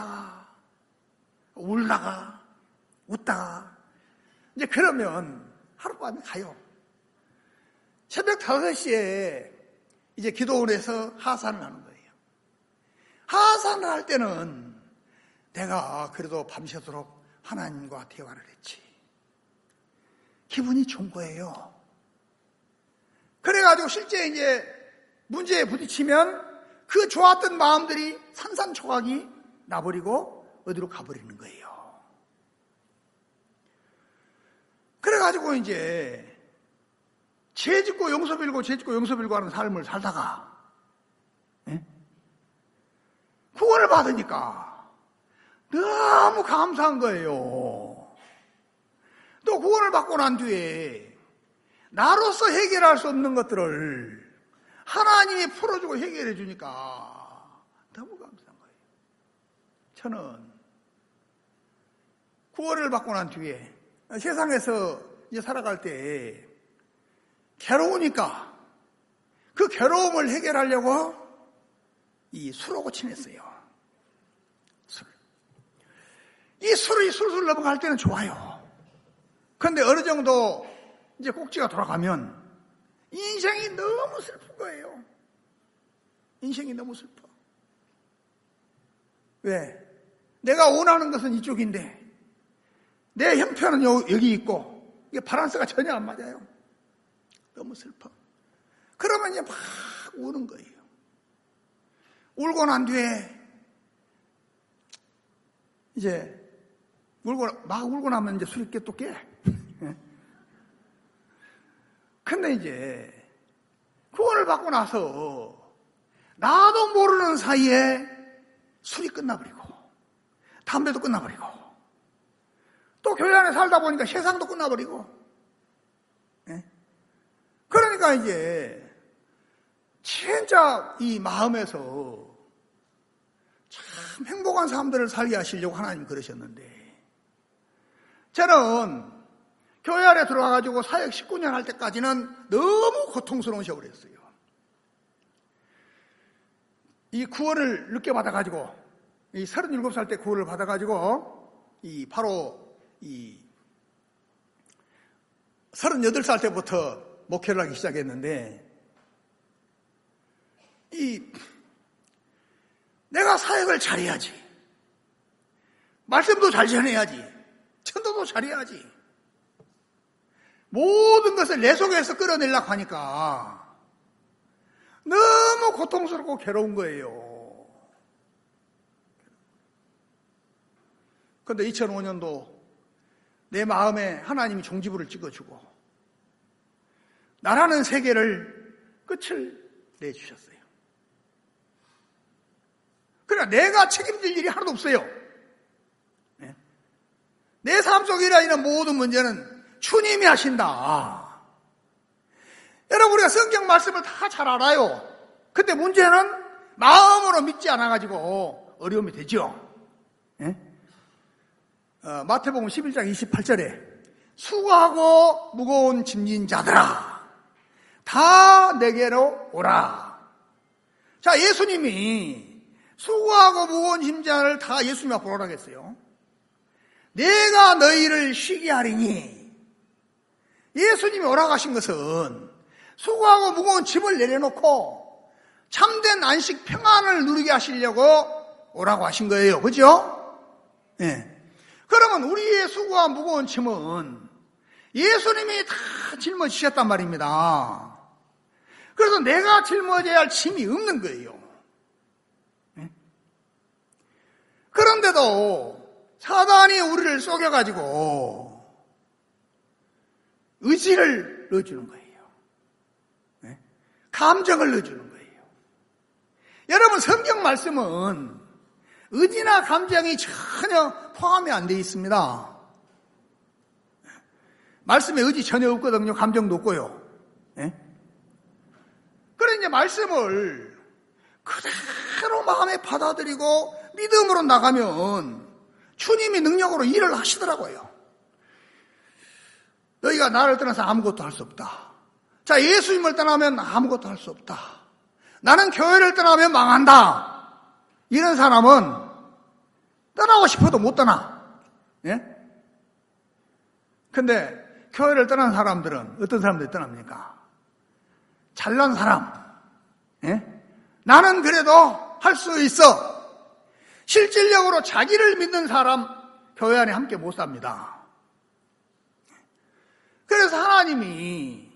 [SPEAKER 1] 찬송하다가 울다가 웃다가 이제 그러면 하룻밤에 가요. 새벽 5시에 이제 기도를 해서 하산을 하는 거예요. 하산을 할 때는 내가 그래도 밤새도록 하나님과 대화를 했지. 기분이 좋은 거예요. 그래가지고 실제 이제 문제에 부딪히면 그 좋았던 마음들이 산산조각이 나버리고 어디로 가버리는 거예요. 그래가지고 이제 죄 짓고 용서 빌고 죄 짓고 용서 빌고 하는 삶을 살다가 구원을 받으니까 너무 감사한 거예요. 또 구원을 받고 난 뒤에 나로서 해결할 수 없는 것들을 하나님이 풀어주고 해결해 주니까 너무 감사한 거예요. 저는 구원을 받고 난 뒤에 세상에서 이제 살아갈 때 괴로우니까 그 괴로움을 해결하려고 이 술하고 친했어요. 술. 이 술이 술술 넘어갈 때는 좋아요. 그런데 어느 정도 이제 꼭지가 돌아가면 인생이 너무 슬픈 거예요. 인생이 너무 슬퍼. 왜? 내가 원하는 것은 이쪽인데 내 형편은 여기 있고 이게 밸런스가 전혀 안 맞아요. 너무 슬퍼. 그러면 이제 막 우는 거예요. 울고 난 뒤에 이제 막 울고 나면 이제 술이 또 깨. 근데 이제 구원을 받고 나서 나도 모르는 사이에 술이 끝나버리고 담배도 끝나버리고 또 교회 안에 살다 보니까 세상도 끝나버리고 그러니까 이제 진짜 이 마음에서 참 행복한 삶들을 살게 하시려고 하나님 그러셨는데 저는 교회 안에 들어와가지고 사역 19년 할 때까지는 너무 고통스러우셔버렸어요. 이 구원을 늦게 받아가지고 이 37살 때 구원을 받아가지고 바로 38살 때부터 목회를 하기 시작했는데 내가 사역을 잘해야지. 말씀도 잘 전해야지. 전도도 잘해야지. 모든 것을 내 속에서 끌어내려고 하니까 너무 고통스럽고 괴로운 거예요. 그런데 2005년도 내 마음에 하나님이 종지부를 찍어주고 나라는 세계를 끝을 내주셨어요. 그러나 내가 책임질 일이 하나도 없어요. 내 삶 속에 일어나는 모든 문제는 주님이 하신다. 여러분 우리가 성경 말씀을 다 잘 알아요. 근데 문제는 마음으로 믿지 않아가지고 어려움이 되죠. 마태복음 11장 28절에 수고하고 무거운 짐진 자들아 다 내게로 오라. 자, 예수님이 수고하고 무거운 짐자를 다 예수님 앞으로 오라고 했어요. 내가 너희를 쉬게 하리니 예수님이 오라고 하신 것은 수고하고 무거운 짐을 내려놓고 참된 안식 평안을 누리게 하시려고 오라고 하신 거예요. 그죠? 네. 그러면 우리의 수고와 무거운 짐은 예수님이 다 짊어지셨단 말입니다. 그래서 내가 짊어져야 할 짐이 없는 거예요. 그런데도 사단이 우리를 속여가지고 의지를 넣어주는 거예요. 감정을 넣어주는 거예요. 여러분 성경 말씀은 의지나 감정이 전혀 포함이 안 되어 있습니다. 말씀에 의지 전혀 없거든요. 감정도 없고요. 그래 이제 말씀을 그대로 마음에 받아들이고 믿음으로 나가면 주님이 능력으로 일을 하시더라고요. 너희가 나를 떠나서 아무것도 할 수 없다. 자, 예수님을 떠나면 아무것도 할 수 없다. 나는 교회를 떠나면 망한다. 이런 사람은 떠나고 싶어도 못 떠나. 근데 교회를 떠난 사람들은 어떤 사람들이 떠납니까? 잘난 사람. 예? 나는 그래도 할 수 있어. 실질적으로 자기를 믿는 사람 교회 안에 함께 못 삽니다. 그래서 하나님이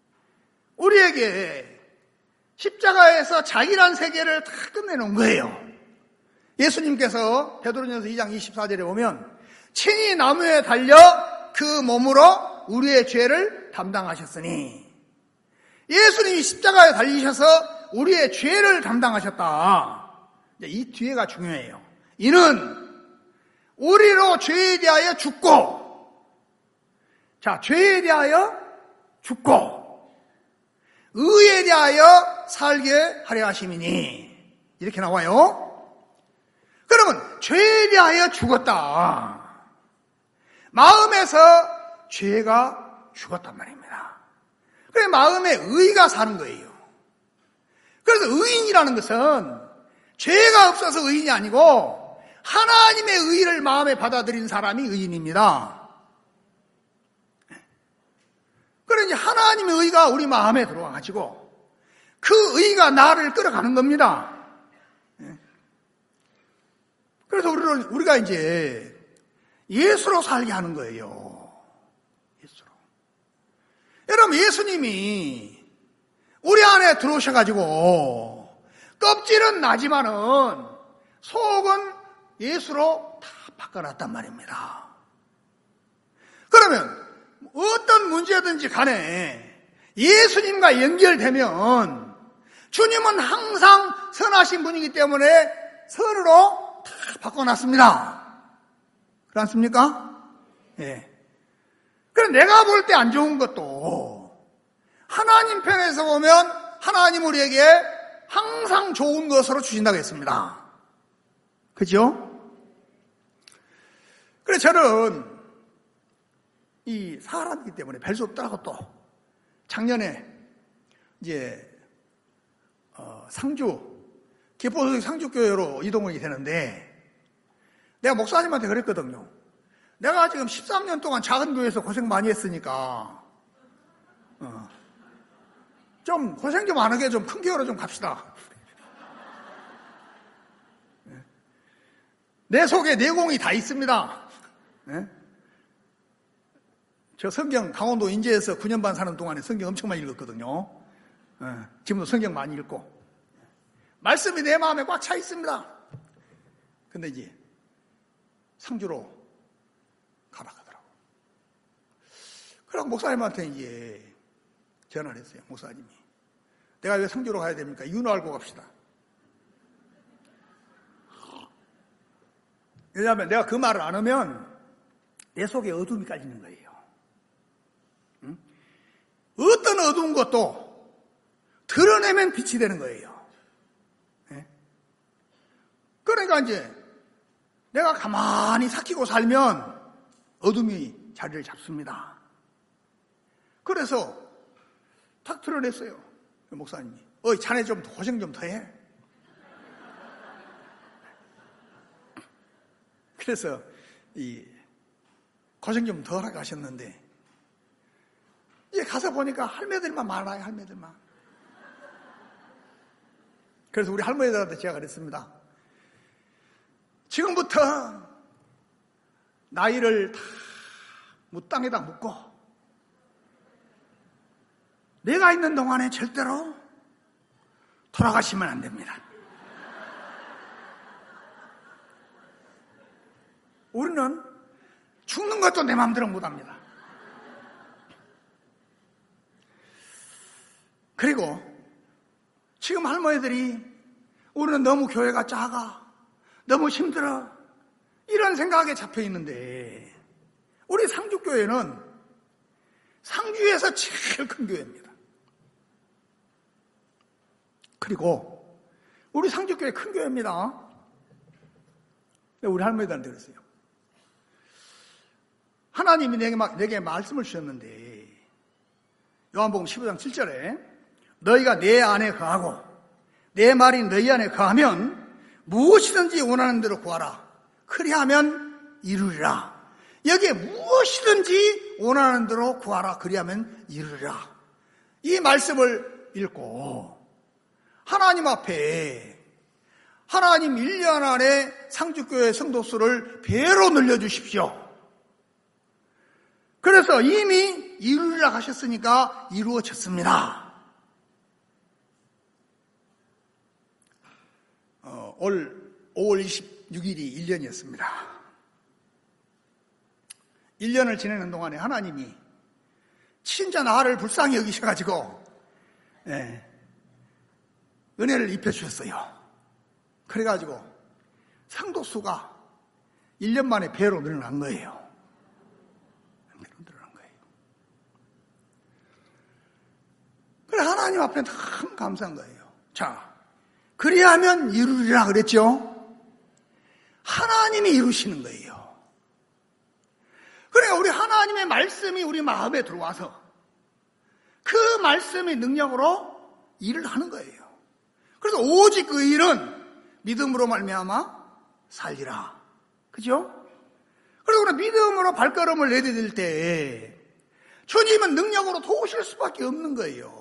[SPEAKER 1] 우리에게 십자가에서 자기란 세계를 다 끝내놓은 거예요. 예수님께서 베드로전서 2장 24절에 보면 친히 나무에 달려 그 몸으로 우리의 죄를 담당하셨으니, 예수님이 십자가에 달리셔서 우리의 죄를 담당하셨다. 이 뒤에가 중요해요. 이는 우리로 죄에 대하여 죽고, 자, 죄에 대하여 죽고 의에 대하여 살게 하려 하심이니, 이렇게 나와요. 그러면 죄에 대하여 죽었다. 마음에서 죄가 죽었단 말입니다. 그래서 마음에 의가 사는 거예요. 그래서 의인이라는 것은 죄가 없어서 의인이 아니고 하나님의 의를 마음에 받아들인 사람이 의인입니다. 그러니 하나님의 의가 우리 마음에 들어와가지고 그 의가 나를 끌어가는 겁니다. 그래서 우리가 이제 예수로 살게 하는 거예요. 예수로. 여러분, 예수님이 우리 안에 들어오셔가지고 껍질은 나지만은 속은 예수로 다 바꿔놨단 말입니다. 그러면 어떤 문제든지 간에 예수님과 연결되면 주님은 항상 선하신 분이기 때문에 선으로 다 바꿔놨습니다. 그렇지 않습니까? 예. 그럼 내가 볼 때 안 좋은 것도 하나님 편에서 보면 하나님 우리에게 항상 좋은 것으로 주신다고 했습니다. 그죠? 그래서 저는 이 사람이기 때문에 별 수 없더라고. 또 작년에 이제 상주 기포소속 상주교회로 이동이 되는데 내가 목사님한테 그랬거든요. 내가 지금 13년 동안 작은 교회에서 고생 많이 했으니까 좀 고생 좀 안 하게 좀 큰 교회로 좀 갑시다. 내 속에 내공이 다 있습니다. 저 성경 강원도 인제에서 9년 반 사는 동안에 성경 엄청 많이 읽었거든요. 지금도 성경 많이 읽고 말씀이 내 마음에 꽉 차 있습니다. 근데 이제 상주로 가라 하더라고. 그럼 목사님한테 이제 전화를 했어요. 목사님이 내가 왜 상주로 가야 됩니까? 이유는 알고 갑시다. 왜냐하면 내가 그 말을 안 하면 내 속에 어둠이 깔리는 거예요. 응? 어떤 어두운 것도 드러내면 빛이 되는 거예요. 네? 그러니까 이제 내가 가만히 삭히고 살면 어둠이 자리를 잡습니다. 그래서 탁 드러냈어요. 목사님이 자네 좀 고생 좀 더 해. 그래서 이 고생 좀 더 하라고 하셨는데 이제 가서 보니까 할매들만 많아요. 할매들만. 그래서 우리 할머니들한테 제가 그랬습니다. 지금부터 나이를 다 땅에다 묻고 내가 있는 동안에 절대로 돌아가시면 안 됩니다. 우리는 죽는 것도 내 마음대로 못합니다. 그리고 지금 할머니들이 우리는 너무 교회가 작아, 너무 힘들어, 이런 생각에 잡혀 있는데 우리 상주교회는 상주에서 제일 큰 교회입니다. 그리고 우리 상주교회 큰 교회입니다. 우리 할머니들한테 그랬어요. 하나님이 내게 말씀을 주셨는데 요한복음 15장 7절에 너희가 내 안에 거하고 내 말이 너희 안에 거하면 무엇이든지 원하는 대로 구하라. 그리하면 이루리라. 여기에 무엇이든지 원하는 대로 구하라. 그리하면 이루리라. 이 말씀을 읽고 하나님 앞에 하나님 1년 안에 상주교회 성도수를 배로 늘려주십시오. 그래서 이미 이루리라 하셨으니까 이루어졌습니다. 올 5월 26일이 1년이었습니다. 1년을 지내는 동안에 하나님이 진짜 나를 불쌍히 여기셔가지고 은혜를 입혀주셨어요. 그래가지고 상도수가 1년 만에 배로 늘어난 거예요. 배로 늘어난 거예요. 그래 하나님 앞에 참 감사한 거예요. 자, 그리하면 이루리라 그랬죠. 하나님이 이루시는 거예요. 그러니까 우리 하나님의 말씀이 우리 마음에 들어와서 그 말씀의 능력으로 일을 하는 거예요. 그래서 오직 그 일은 믿음으로 말미암아 살리라. 그죠? 그리고 믿음으로 발걸음을 내디딜 때 주님은 능력으로 도우실 수밖에 없는 거예요.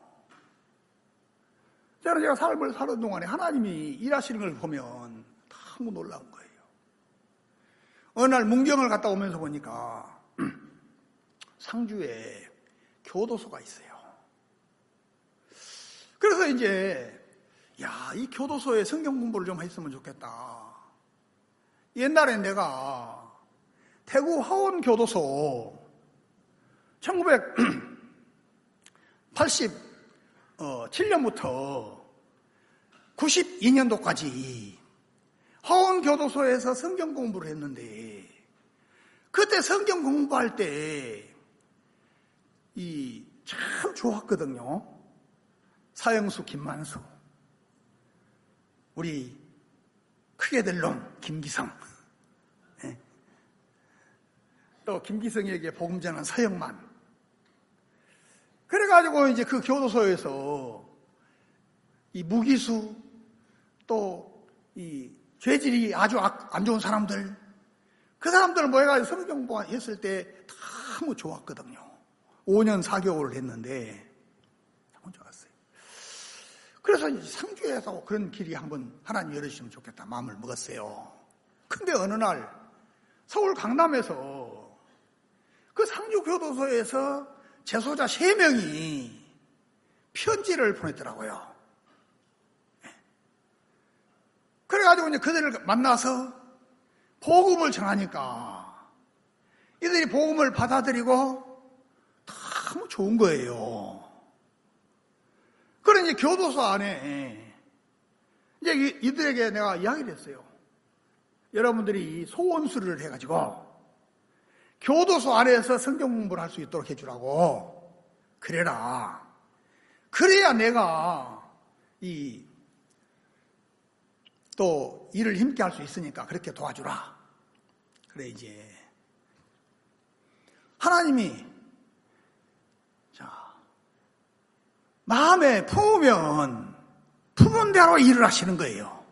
[SPEAKER 1] 제가 삶을 사는 동안에 하나님이 일하시는 걸 보면 너무 놀라운 거예요. 어느 날 문경을 갔다 오면서 보니까 상주에 교도소가 있어요. 그래서 이제 이 교도소에 성경 공부를 좀 했으면 좋겠다. 옛날에 내가 대구 화원교도소 1987년부터 92년도까지 화원교도소에서 성경 공부를 했는데 그때 성경 공부할 때 참 좋았거든요. 사형수 김만수, 우리 크게 될 놈 김기성, 또 김기성에게 복음 전한 서영만. 그래가지고 이제 그 교도소에서 이 무기수 또 이 죄질이 아주 안 좋은 사람들, 그 사람들을 모여가지고 성경 공부했을 때 너무 좋았거든요. 5년 4개월을 했는데 너무 좋았어요. 그래서 상주에서 그런 길이 한번 하나님 열어주시면 좋겠다 마음을 먹었어요. 근데 어느 날 서울 강남에서 그 상주교도소에서 재소자 3명이 편지를 보냈더라고요. 그래가지고 이제 그들을 만나서 복음을 전하니까 이들이 복음을 받아들이고 너무 좋은 거예요. 그래 이제 교도소 안에 이제 이들에게 내가 이야기를 했어요. 여러분들이 소원수리를 해가지고 교도소 안에서 성경 공부를 할 수 있도록 해주라고 그래라. 그래야 내가 또 일을 힘있게 할 수 있으니까 그렇게 도와주라. 그래 이제 하나님이 마음에 품으면 품은 대로 일을 하시는 거예요.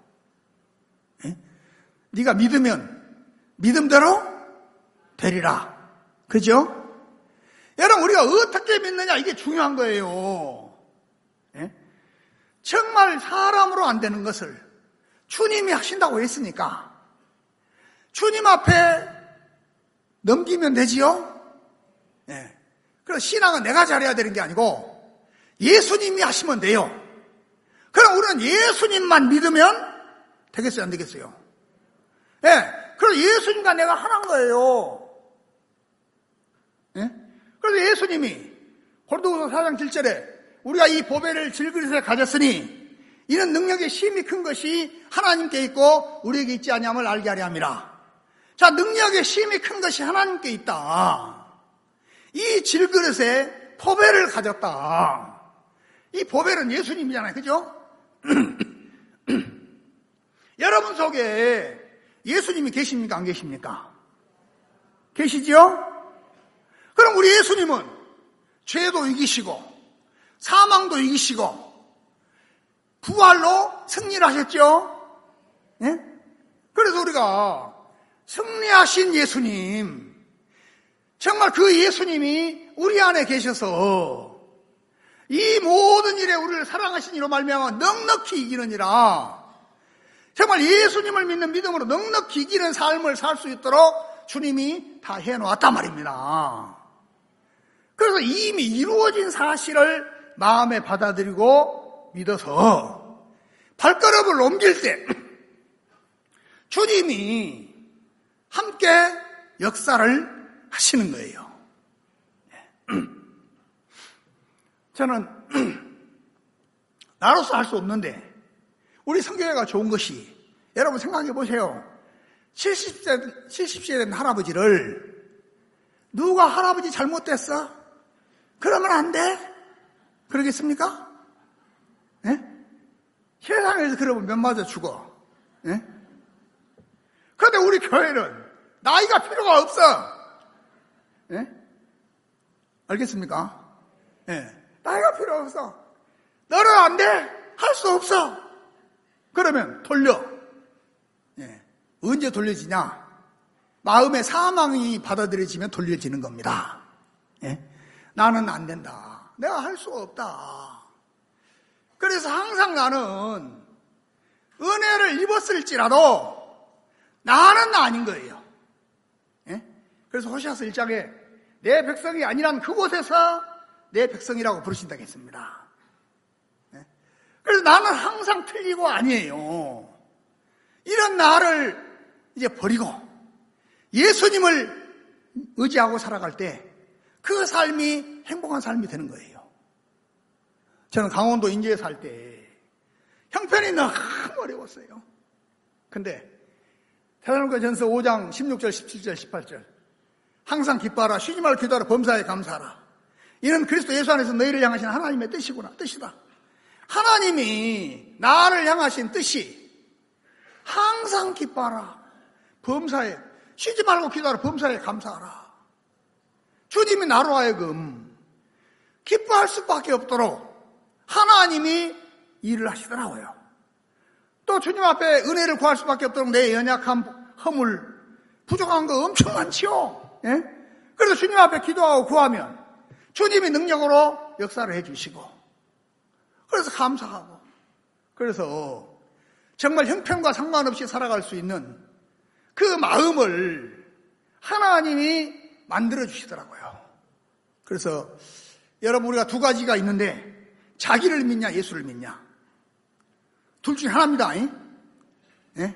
[SPEAKER 1] 네가 믿으면 믿음대로 되리라. 그죠? 여러분 우리가 어떻게 믿느냐 이게 중요한 거예요. 정말 사람으로 안 되는 것을 주님이 하신다고 했으니까 주님 앞에 넘기면 되지요. 그래서 신앙은 내가 잘해야 되는 게 아니고 예수님이 하시면 돼요. 그럼 우리는 예수님만 믿으면 되겠어요, 안 되겠어요? 그래서 예수님과 내가 하나인 거예요. 그래서 예수님이 고린도후서 4장 7절에 우리가 이 보배를 질그릇에 가졌으니 이는 능력의 힘이 큰 것이 하나님께 있고 우리에게 있지 아니함을 알게 하려 함이라. 자, 능력의 힘이 큰 것이 하나님께 있다. 이 질그릇에 보배를 가졌다. 이 보배는 예수님이잖아요. 그죠? 여러분 속에 예수님이 계십니까? 안 계십니까? 계시죠? 그럼 우리 예수님은 죄도 이기시고 사망도 이기시고 부활로 승리를 하셨죠? 그래서 우리가 승리하신 예수님, 정말 그 예수님이 우리 안에 계셔서 이 모든 일에 우리를 사랑하신 이로 말미암아 넉넉히 이기느니라. 정말 예수님을 믿는 믿음으로 넉넉히 이기는 삶을 살 수 있도록 주님이 다 해놓았단 말입니다. 그래서 이미 이루어진 사실을 마음에 받아들이고 믿어서 발걸음을 옮길 때 주님이 함께 역사를 하시는 거예요. 저는 나로서 할 수 없는데 우리 성교회가 좋은 것이, 여러분 생각해 보세요. 70세 된 할아버지를 누가 할아버지 잘못됐어? 그러면 안 돼? 그러겠습니까? 예? 세상에서 그러면 몇 맞아 죽어. 예? 그런데 우리 교회는 나이가 필요가 없어. 예? 알겠습니까? 예. 나이가 필요 없어. 너는 안 돼. 할 수 없어. 그러면 돌려. 예. 언제 돌려지냐? 마음의 사망이 받아들여지면 돌려지는 겁니다. 예? 나는 안 된다. 내가 할 수가 없다. 그래서 항상 나는 은혜를 입었을지라도 나는 아닌 거예요. 예? 그래서 호시아서 1장에 내 백성이 아니란 그곳에서 내 백성이라고 부르신다고 했습니다. 예? 그래서 나는 항상 틀리고 아니에요. 이런 나를 이제 버리고 예수님을 의지하고 살아갈 때 그 삶이 행복한 삶이 되는 거예요. 저는 강원도 인제에 살 때 형편이 너무 어려웠어요. 근데 데살로니가전서 5장 16절, 17절, 18절 항상 기뻐하라, 쉬지 말고 기도하라, 범사에 감사하라. 이는 그리스도 예수 안에서 너희를 향하신 하나님의 뜻이다. 하나님이 나를 향하신 뜻이 항상 기뻐하라, 범사에, 쉬지 말고 기도하라, 범사에 감사하라. 주님이 나로 하여금 기뻐할 수밖에 없도록 하나님이 일을 하시더라고요. 또 주님 앞에 은혜를 구할 수밖에 없도록 내 연약함, 허물, 부족한 거 엄청 많지요. 예? 그래서 주님 앞에 기도하고 구하면 주님이 능력으로 역사를 해주시고, 그래서 감사하고, 그래서 정말 형편과 상관없이 살아갈 수 있는 그 마음을 하나님이 만들어 주시더라고요. 그래서 여러분, 우리가 두 가지가 있는데 자기를 믿냐 예수를 믿냐, 둘 중에 하나입니다. 예?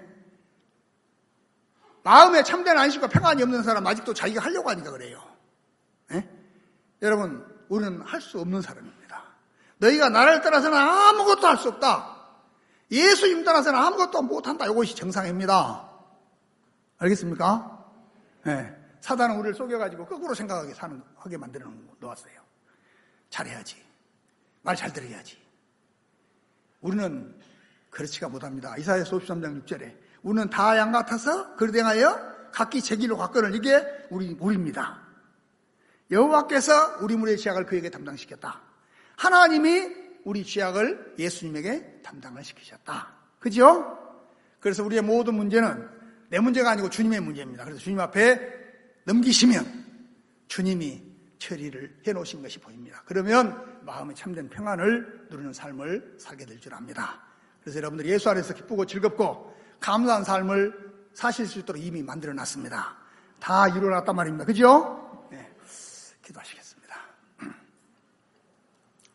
[SPEAKER 1] 마음에 참된 안식과 평안이 없는 사람 아직도 자기가 하려고 하니까 그래요. 예? 여러분, 우리는 할 수 없는 사람입니다. 너희가 나를 떠나서는 아무것도 할 수 없다. 예수님 떠나서는 아무것도 못한다. 이것이 정상입니다. 알겠습니까? 예. 사단은 우리를 속여가지고 거꾸로 생각하게 만들어 놓았어요. 잘해야지. 말 잘 들어야지. 우리는 그렇지가 못합니다. 이사야서 53장 6절에 우리는 다 양 같아서 그러되하여 각기 제 길로 갔거늘. 이게 우리입니다. 여호와께서 우리 무리의 죄악을 그에게 담당시켰다. 하나님이 우리 죄악을 예수님에게 담당을 시키셨다. 그죠? 그래서 우리의 모든 문제는 내 문제가 아니고 주님의 문제입니다. 그래서 주님 앞에 넘기시면 주님이 처리를 해놓으신 것이 보입니다. 그러면 마음에 참된 평안을 누리는 삶을 살게 될 줄 압니다. 그래서 여러분들이 예수 안에서 기쁘고 즐겁고 감사한 삶을 사실 수 있도록 이미 만들어놨습니다. 다 이루어놨단 말입니다. 그죠? 네. 기도하시겠습니다.